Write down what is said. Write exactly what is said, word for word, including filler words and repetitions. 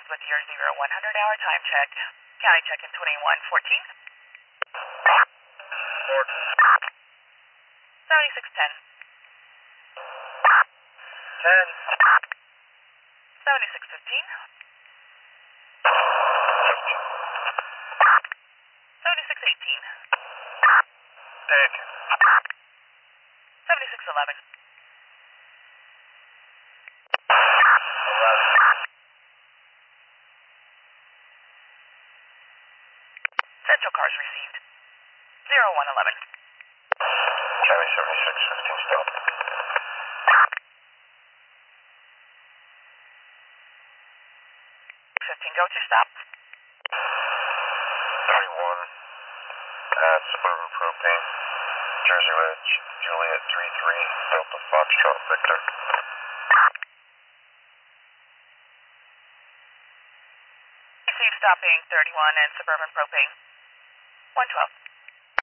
with your zero one hundred hour time check. County check in twenty-one fourteen. seventy-six ten. ten. seventy-six fifteen. seventy-six eighteen. Take. seventy-six eleven. eleven. Central cars received. zero one eleven. County seventy-six fifteen stop. fifteen, go to stop. thirty-one at Suburban Propane, Jersey Ridge, Juliet three three, Delta Foxtrot Victor. Received stopping thirty-one and Suburban Propane. one twelve.